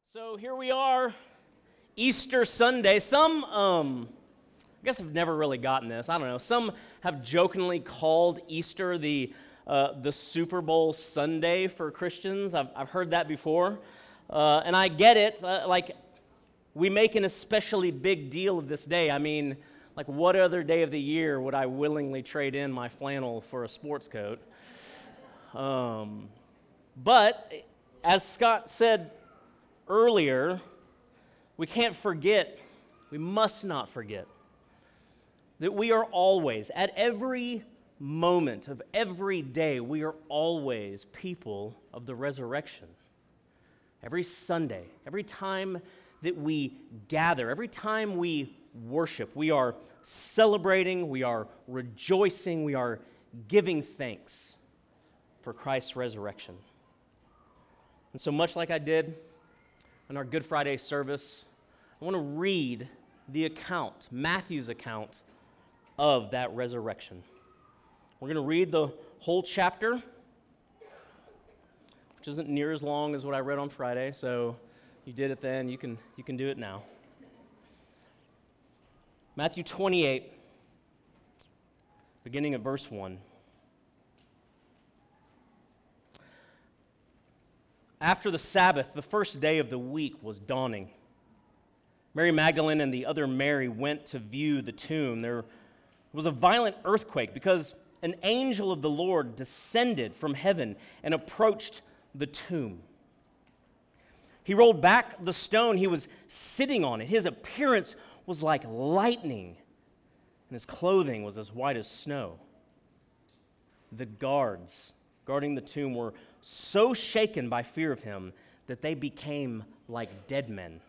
So here we are, Easter Sunday. Some, I guess have never really gotten this. I don't know. Some have jokingly called Easter the Super Bowl Sunday for Christians. I've heard that before, and I get it. Like we make an especially big deal of this day. I mean, like what other day of the year would I willingly trade in my flannel for a sports coat? But as Scott said earlier, we can't forget, we must not forget, that we are always, at every moment of every day, we are always people of the resurrection. Every Sunday, every time that we gather, every time we worship, we are celebrating, we are rejoicing, we are giving thanks for Christ's resurrection. And so much like I did in our Good Friday service, I want to read the account, Matthew's account of that resurrection. We're going to read the whole chapter, which isn't near as long as what I read on Friday, so you did it then, you can do it now. Matthew 28, beginning at verse 1. After the Sabbath, the first day of the week was dawning. Mary Magdalene and the other Mary went to view the tomb. There was a violent earthquake because an angel of the Lord descended from heaven and approached the tomb. He rolled back the stone he was sitting on it. His appearance was like lightning, and his clothing was as white as snow. The guards guarding the tomb were so shaken by fear of him that they became like dead men.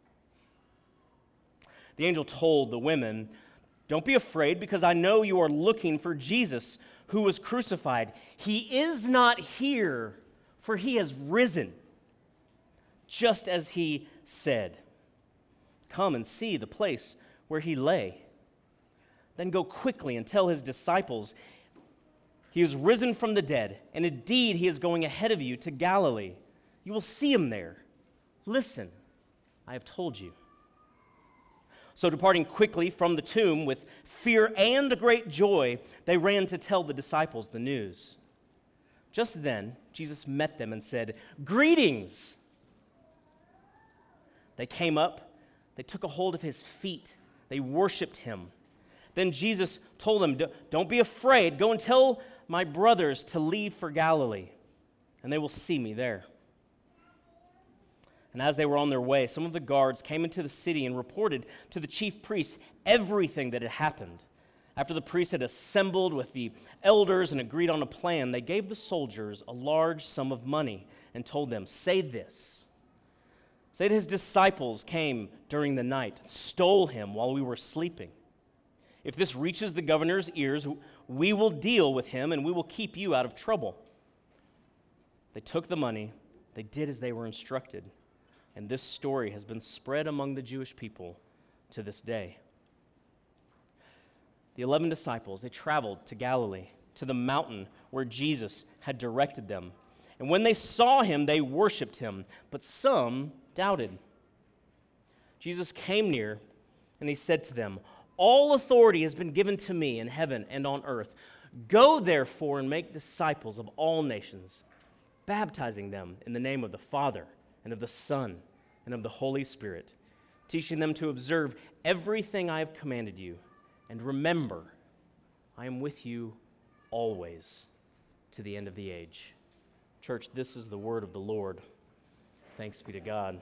The angel told the women, "Don't be afraid, because I know you are looking for Jesus who was crucified. He is not here, for he has risen, just as he said. Come and see the place where he lay. Then go quickly and tell his disciples, he is risen from the dead, and indeed he is going ahead of you to Galilee. You will see him there. Listen, I have told you." So departing quickly from the tomb with fear and great joy, they ran to tell the disciples the news. Just then, Jesus met them and said, "Greetings!" They came up, they took a hold of his feet, they worshiped him. Then Jesus told them, "Don't be afraid, go and tell my brothers to leave for Galilee, and they will see me there." And as they were on their way, some of the guards came into the city and reported to the chief priests everything that had happened. After the priests had assembled with the elders and agreed on a plan, they gave the soldiers a large sum of money and told them, Say that his disciples came during the night and stole him while we were sleeping. If this reaches the governor's ears, we will deal with him and we will keep you out of trouble." They took the money, they did as they were instructed, and this story has been spread among the Jewish people to this day. The 11 disciples, they traveled to Galilee, to the mountain where Jesus had directed them. And when they saw him, they worshiped him, but some doubted. Jesus came near, and he said to them, "All authority has been given to me in heaven and on earth. Go, therefore, and make disciples of all nations, baptizing them in the name of the Father and of the Son and of the Holy Spirit, teaching them to observe everything I have commanded you. And remember, I am with you always to the end of the age." Church, this is the word of the Lord. Thanks be to God.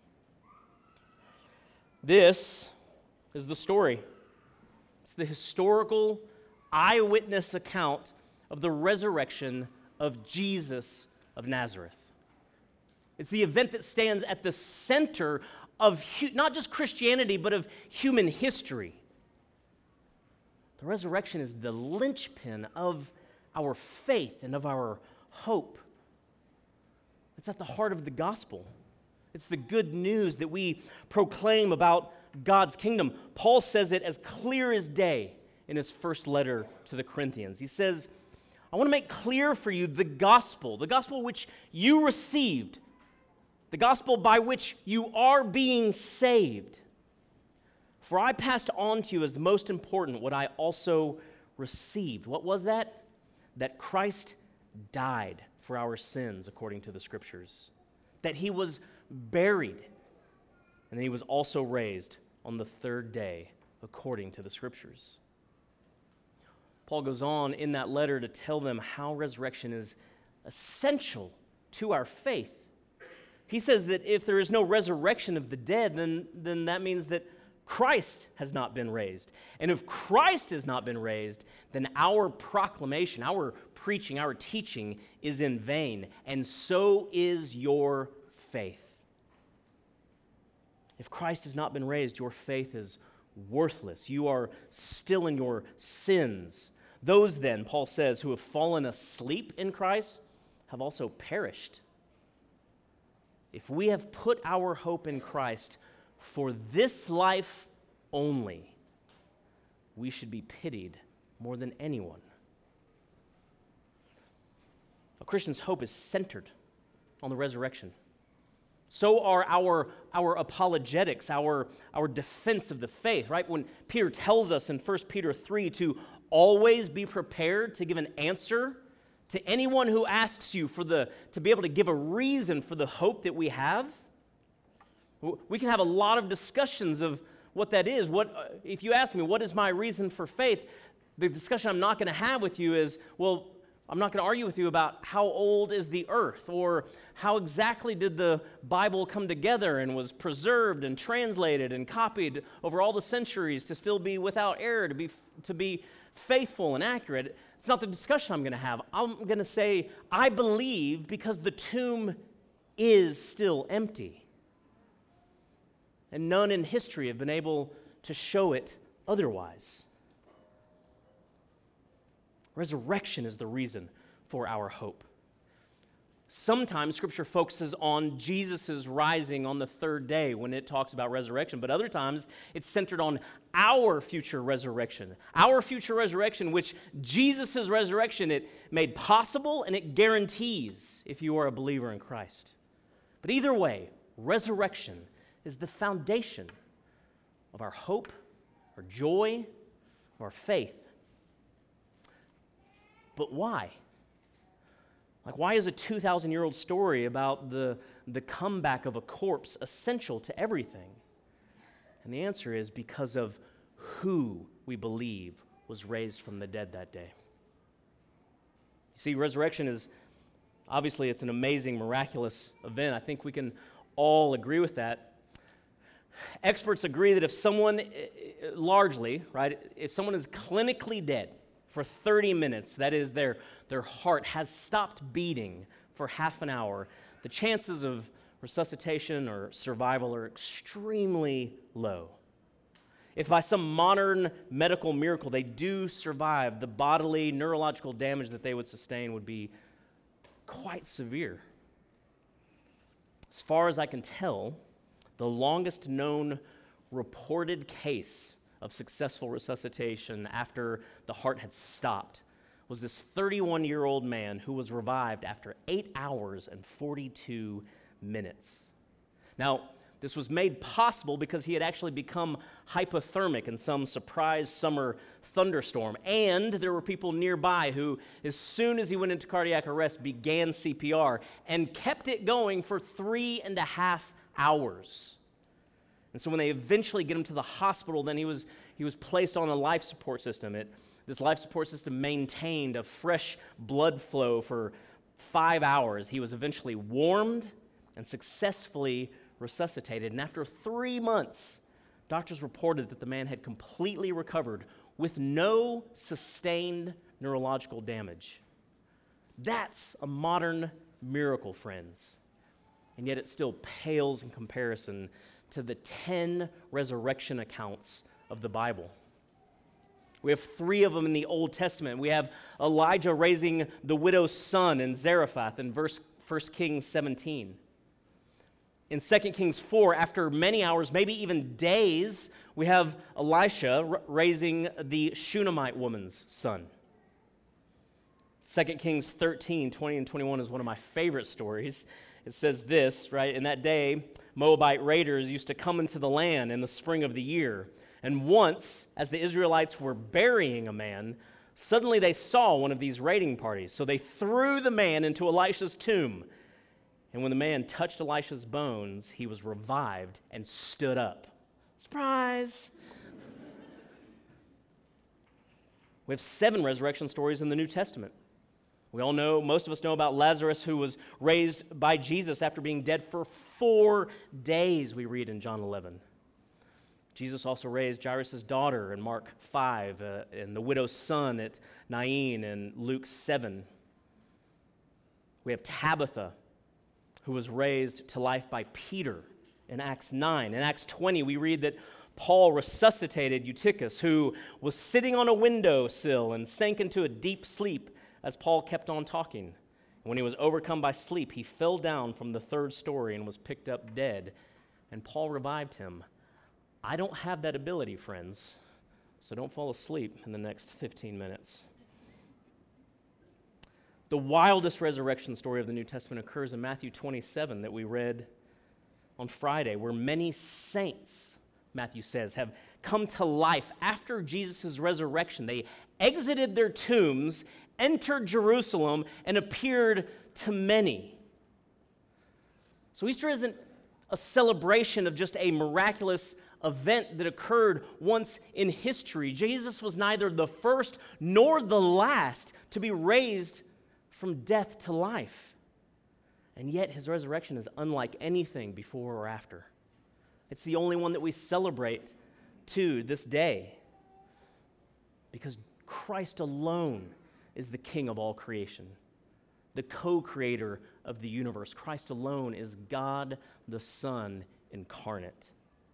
This is the story. It's the historical eyewitness account of the resurrection of Jesus of Nazareth. It's the event that stands at the center of not just Christianity, but of human history. The resurrection is the linchpin of our faith and of our hope. It's at the heart of the gospel. It's the good news that we proclaim about God's kingdom. Paul says it as clear as day in his first letter to the Corinthians. He says, "I want to make clear for you the gospel which you received, the gospel by which you are being saved. For I passed on to you as the most important what I also received. What was that? That Christ died for our sins, according to the Scriptures. That he was buried, and that he was also raised on the third day, according to the Scriptures. Paul goes on in that letter to tell them how resurrection is essential to our faith. He says that if there is no resurrection of the dead, then that means that Christ has not been raised. And if Christ has not been raised, then our proclamation, our preaching, our teaching is in vain, and so is your faith. If Christ has not been raised, your faith is worthless. You are still in your sins. Those then, Paul says, who have fallen asleep in Christ have also perished. If we have put our hope in Christ for this life only, we should be pitied more than anyone. A Christian's hope is centered on the resurrection. So are our apologetics, our defense of the faith, right? When Peter tells us in 1 Peter 3 to always be prepared to give an answer to anyone who asks you to be able to give a reason for the hope that we have. We can have a lot of discussions of what that is. If you ask me, what is my reason for faith? The discussion I'm not going to have with you is, well, I'm not going to argue with you about how old is the earth, or how exactly did the Bible come together and was preserved and translated and copied over all the centuries to still be without error, to be faithful and accurate. It's not the discussion I'm going to have. I'm going to say, I believe because the tomb is still empty. And none in history have been able to show it otherwise. Resurrection is the reason for our hope. Sometimes Scripture focuses on Jesus' rising on the third day when it talks about resurrection, but other times it's centered on our future resurrection. Our future resurrection, which Jesus' resurrection, it made possible and it guarantees if you are a believer in Christ. But either way, resurrection is the foundation of our hope, our joy, our faith. But why? Like, why is a 2,000-year-old story about the comeback of a corpse essential to everything? And the answer is because of who we believe was raised from the dead that day. You see, resurrection is, obviously, it's an amazing, miraculous event. I think we can all agree with that. Experts agree that if someone, largely, right, if someone is clinically dead for 30 minutes, that is, their heart has stopped beating for half an hour, the chances of resuscitation or survival are extremely low. If by some modern medical miracle they do survive, the bodily, neurological damage that they would sustain would be quite severe. As far as I can tell, the longest known reported case of successful resuscitation after the heart had stopped was this 31-year-old man who was revived after 8 hours and 42 minutes. Now, this was made possible because he had actually become hypothermic in some surprise summer thunderstorm, and there were people nearby who, as soon as he went into cardiac arrest, began CPR and kept it going for 3.5 hours. And so when they eventually get him to the hospital, then he was placed on a life support system. This life support system maintained a fresh blood flow for 5 hours. He was eventually warmed and successfully resuscitated. And after 3 months, doctors reported that the man had completely recovered with no sustained neurological damage. That's a modern miracle, friends. And yet it still pales in comparison to the 10 resurrection accounts of the Bible. We have 3 of them in the Old Testament. We have Elijah raising the widow's son in Zarephath in 1 Kings 17. In 2 Kings 4, after many hours, maybe even days, we have Elisha raising the Shunammite woman's son. 2 Kings 13, 20 and 21 is one of my favorite stories. it says this, right? In that day, Moabite raiders used to come into the land in the spring of the year. And once, as the Israelites were burying a man, suddenly they saw one of these raiding parties. So they threw the man into Elisha's tomb. And when the man touched Elisha's bones, he was revived and stood up. Surprise! We have 7 resurrection stories in the New Testament. We all know, most of us know about Lazarus, who was raised by Jesus after being dead for 4 days, we read in John 11. Jesus also raised Jairus' daughter in Mark 5, and the widow's son at Nain in Luke 7. We have Tabitha, who was raised to life by Peter in Acts 9. In Acts 20, we read that Paul resuscitated Eutychus, who was sitting on a windowsill and sank into a deep sleep as Paul kept on talking. And when he was overcome by sleep, he fell down from the 3rd story and was picked up dead, and Paul revived him. I don't have that ability, friends, so don't fall asleep in the next 15 minutes. The wildest resurrection story of the New Testament occurs in Matthew 27 that we read on Friday, where many saints, Matthew says, have come to life after Jesus' resurrection. They exited their tombs, entered Jerusalem, and appeared to many. So Easter isn't a celebration of just a miraculous event that occurred once in history. Jesus was neither the first nor the last to be raised from death to life. And yet his resurrection is unlike anything before or after. It's the only one that we celebrate to this day, because Christ alone is the King of all creation, the co-creator of the universe. Christ alone is God the Son incarnate.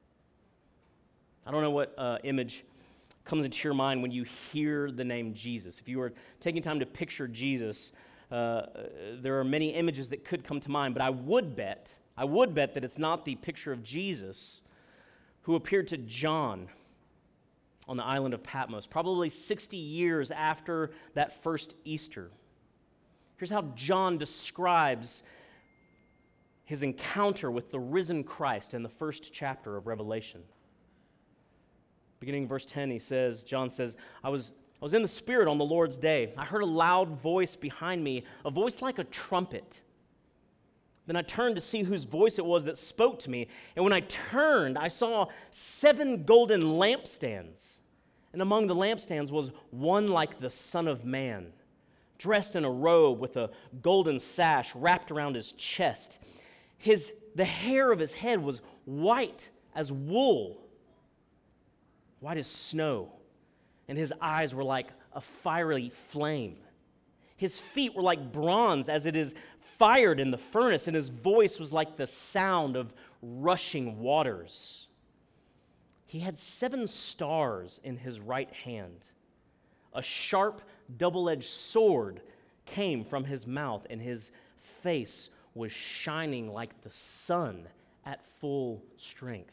I don't know what image comes into your mind when you hear the name Jesus. If you were taking time to picture Jesus, there are many images that could come to mind, but I would bet that it's not the picture of Jesus who appeared to John on the island of Patmos, probably 60 years after that first Easter. Here's how John describes his encounter with the risen Christ in the first chapter of Revelation. Beginning in verse 10, John says, I was in the Spirit on the Lord's day. I heard a loud voice behind me, a voice like a trumpet. Then I turned to see whose voice it was that spoke to me. And when I turned, I saw 7 golden lampstands. And among the lampstands was one like the Son of Man, dressed in a robe with a golden sash wrapped around his chest. The hair of his head was white as wool, white as snow, and his eyes were like a fiery flame. His feet were like bronze as it is fired in the furnace, and his voice was like the sound of rushing waters. He had 7 stars in his right hand. A sharp, double-edged sword came from his mouth, and his face was shining like the sun at full strength.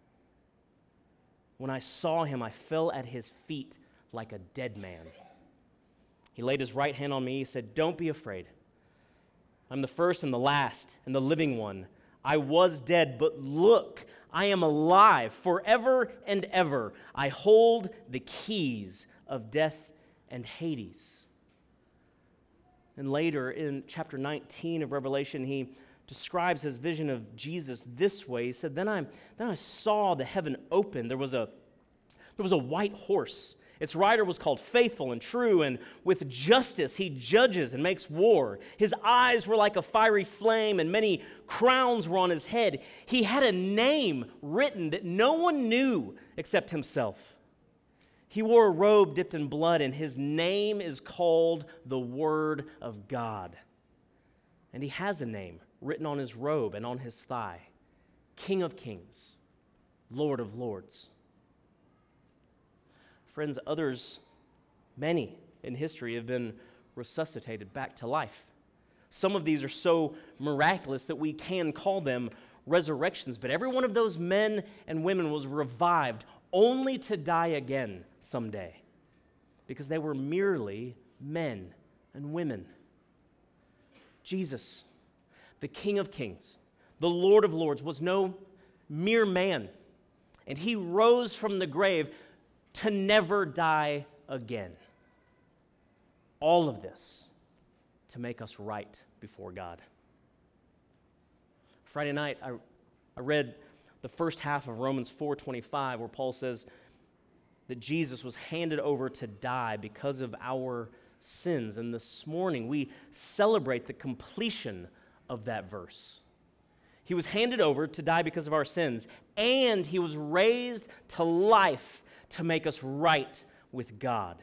When I saw him, I fell at his feet like a dead man. He laid his right hand on me. He said, "Don't be afraid. I'm the first and the last and the living one. I was dead, but look, I am alive forever and ever. I hold the keys of death and Hades." And later in chapter 19 of Revelation, he describes his vision of Jesus this way. He said, Then I saw the heaven open. There was a white horse. Its rider was called Faithful and True, and with justice he judges and makes war. His eyes were like a fiery flame, and many crowns were on his head. He had a name written that no one knew except himself. He wore a robe dipped in blood, and his name is called the Word of God. And he has a name written on his robe and on his thigh: King of Kings, Lord of Lords. Friends, many in history have been resuscitated back to life. Some of these are so miraculous that we can call them resurrections, but every one of those men and women was revived only to die again someday, because they were merely men and women. Jesus, the King of Kings, the Lord of Lords, was no mere man, and he rose from the grave to never die again. All of this to make us right before God. Friday night, I read the first half of Romans 4:25, where Paul says that Jesus was handed over to die because of our sins. And this morning, we celebrate the completion of that verse. He was handed over to die because of our sins, and he was raised to life to make us right with God.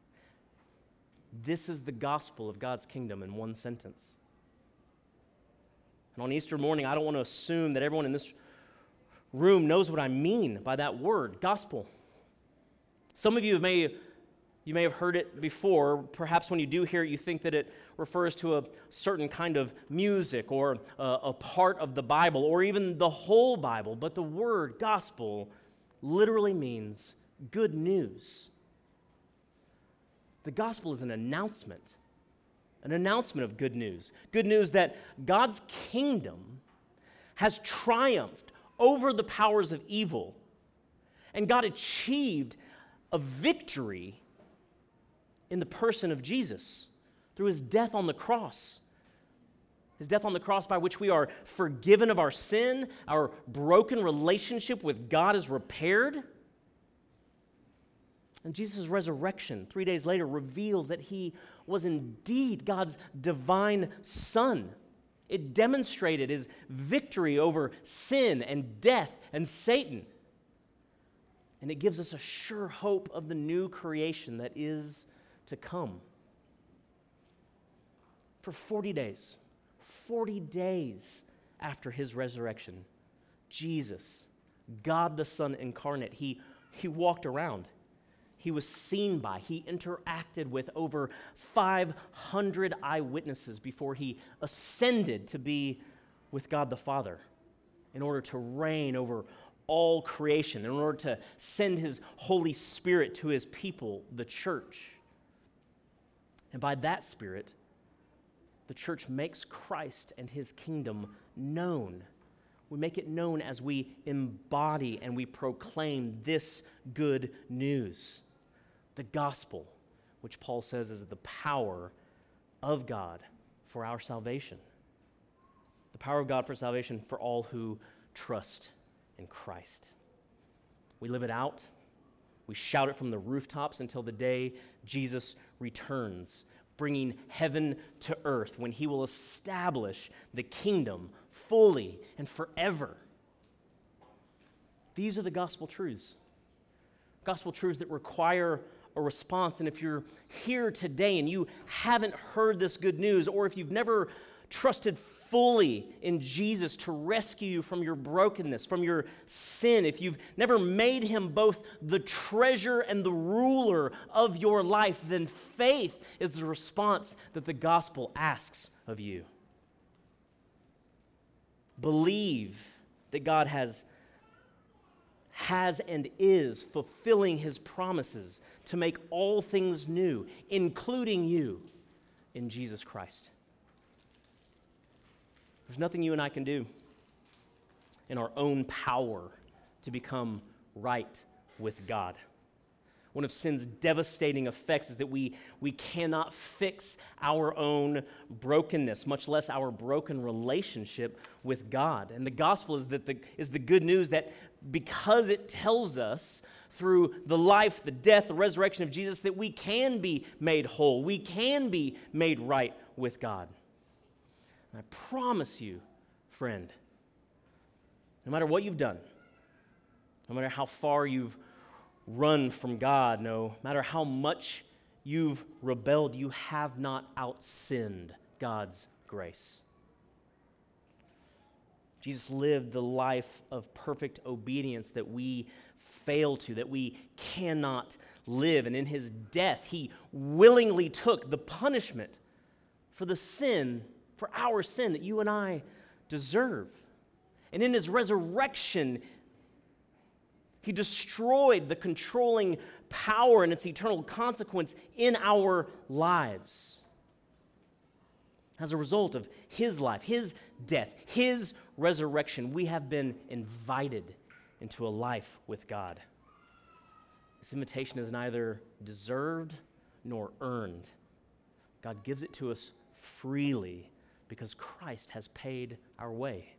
This is the gospel of God's kingdom in one sentence. And on Easter morning, I don't want to assume that everyone in this room knows what I mean by that word, gospel. Some of you may have heard it before. Perhaps when you do hear it, you think that it refers to a certain kind of music or a part of the Bible or even the whole Bible. But the word gospel literally means good news. The gospel is an announcement of good news. Good news that God's kingdom has triumphed over the powers of evil, and God achieved a victory in the person of Jesus through his death on the cross. His death on the cross, by which we are forgiven of our sin, our broken relationship with God is repaired. And Jesus' resurrection 3 days later reveals that he was indeed God's divine Son. It demonstrated his victory over sin and death and Satan. And it gives us a sure hope of the new creation that is to come. For 40 days after his resurrection, Jesus, God the Son incarnate, he walked around. He was seen by, he interacted with over 500 eyewitnesses before he ascended to be with God the Father in order to reign over all creation, in order to send his Holy Spirit to his people, the church. And by that Spirit, the church makes Christ and his kingdom known. We make it known as we embody and we proclaim this good news. The gospel, which Paul says is the power of God for our salvation. The power of God for salvation for all who trust in Christ. We live it out. We shout it from the rooftops until the day Jesus returns, bringing heaven to earth, when he will establish the kingdom fully and forever. These are the gospel truths. Gospel truths that require a response. And if you're here today and you haven't heard this good news, or if you've never trusted fully in Jesus to rescue you from your brokenness, from your sin, if you've never made him both the treasure and the ruler of your life, then faith is the response that the gospel asks of you. Believe that God has and is fulfilling his promises to make all things new, including you in Jesus Christ. There's nothing you and I can do in our own power to become right with God. One of sin's devastating effects is that we cannot fix our own brokenness, much less our broken relationship with God. And the gospel is the good news that because it tells us through the life, the death, the resurrection of Jesus, that we can be made whole. We can be made right with God. And I promise you, friend, no matter what you've done, no matter how far you've run from God, no matter how much you've rebelled, you have not outsinned God's grace. Jesus lived the life of perfect obedience that we fail to, that we cannot live. And in his death, he willingly took the punishment for the sin, for our sin that you and I deserve. And in his resurrection, he destroyed the controlling power and its eternal consequence in our lives. As a result of his life, his death, his resurrection, we have been invited into a life with God. This invitation is neither deserved nor earned. God gives it to us freely because Christ has paid our way.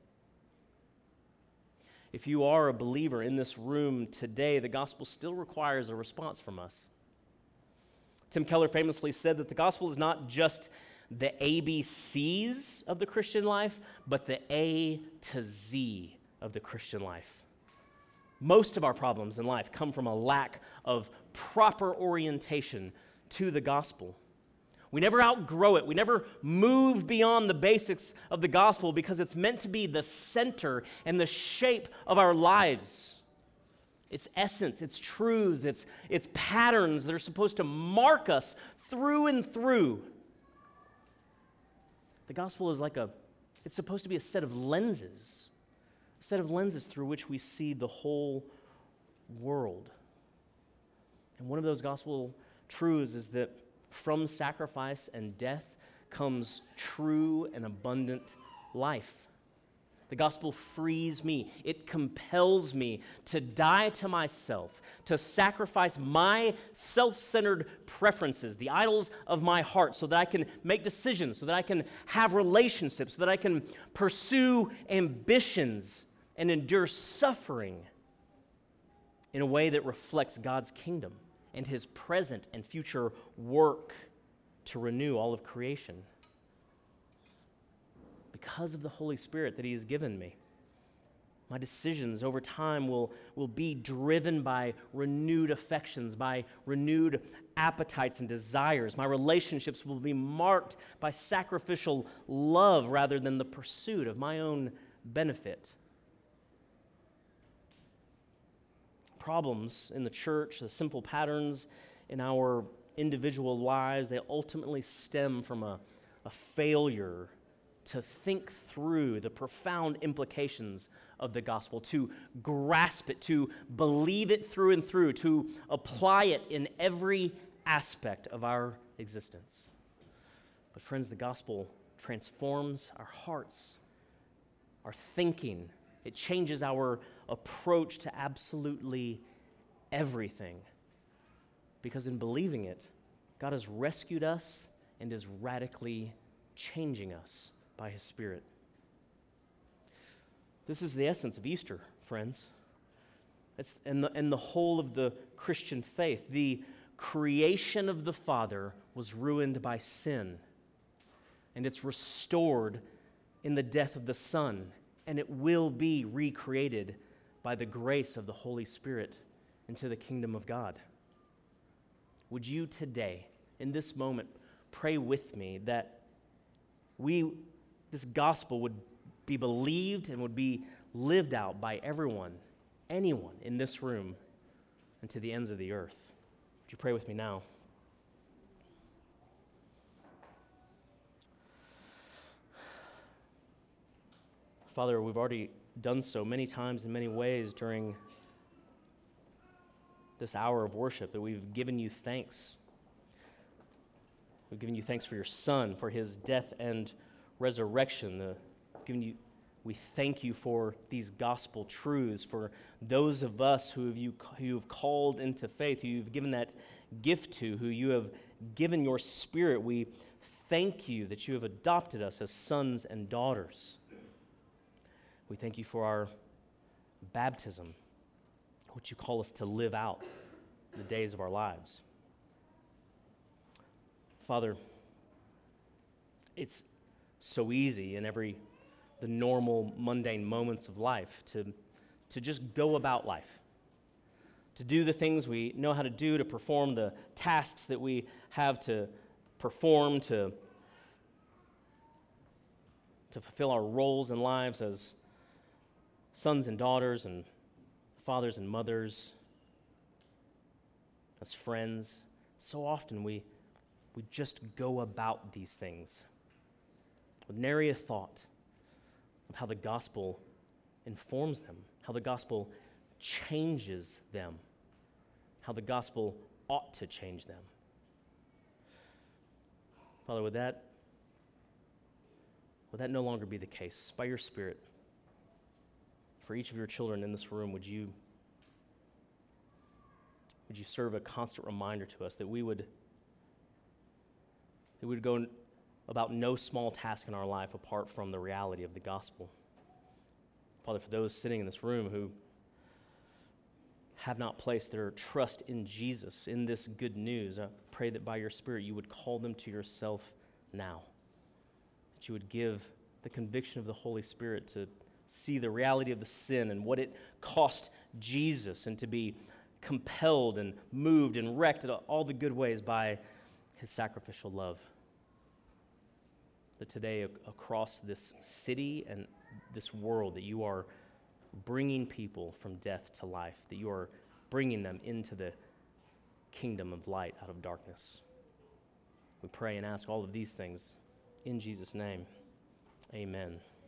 If you are a believer in this room today, the gospel still requires a response from us. Tim Keller famously said that the gospel is not just the ABCs of the Christian life, but the A to Z of the Christian life. Most of our problems in life come from a lack of proper orientation to the gospel. We never outgrow it. We never move beyond the basics of the gospel because it's meant to be the center and the shape of our lives. Its essence, its truths, its patterns that are supposed to mark us through and through. The gospel is it's supposed to be a set of lenses through which we see the whole world. And one of those gospel truths is that from sacrifice and death comes true and abundant life. The gospel frees me. It compels me to die to myself, to sacrifice my self-centered preferences, the idols of my heart, so that I can make decisions, so that I can have relationships, so that I can pursue ambitions and endure suffering in a way that reflects God's kingdom and his present and future work to renew all of creation. Because of the Holy Spirit that he has given me, my decisions over time will be driven by renewed affections, by renewed appetites and desires. My relationships will be marked by sacrificial love rather than the pursuit of my own benefit. Problems in the church, the simple patterns in our individual lives, they ultimately stem from a failure to think through the profound implications of the gospel, to grasp it, to believe it through and through, to apply it in every aspect of our existence. But friends, the gospel transforms our hearts, our thinking. It changes our approach to absolutely everything. Because in believing it, God has rescued us and is radically changing us by his Spirit. This is the essence of Easter, friends. It's and the whole of the Christian faith. The creation of the Father was ruined by sin, and it's restored in the death of the Son, and it will be recreated by the grace of the Holy Spirit into the kingdom of God. Would you today, in this moment, pray with me that this gospel would be believed and would be lived out by anyone in this room and to the ends of the earth? Would you pray with me now? Father, we've already done so many times in many ways during this hour of worship, that we've given you thanks. We've given you thanks for your Son, for his death and resurrection. We thank you for these gospel truths, for those of us who you've called into faith, who you've given that gift to, who you have given your Spirit. We thank you that you have adopted us as sons and daughters. We thank you for our baptism, which you call us to live out the days of our lives. Father, it's so easy in the normal mundane moments of life to just go about life, to do the things we know how to do, to perform the tasks that we have to perform, to fulfill our roles in lives as sons and daughters and fathers and mothers, as friends. So often we just go about these things with nary a thought of how the gospel informs them, how the gospel changes them, how the gospel ought to change them. Father, would that Would that no longer be the case? By your Spirit, for each of your children in this room, would you serve a constant reminder to us that we would go about no small task in our life apart from the reality of the gospel. Father, for those sitting in this room who have not placed their trust in Jesus, in this good news, I pray that by your Spirit you would call them to yourself now, that you would give the conviction of the Holy Spirit to see the reality of the sin and what it cost Jesus, and to be compelled and moved and wrecked in all the good ways by his sacrificial love. That today across this city and this world, that you are bringing people from death to life, that you are bringing them into the kingdom of light out of darkness. We pray and ask all of these things in Jesus' name. Amen.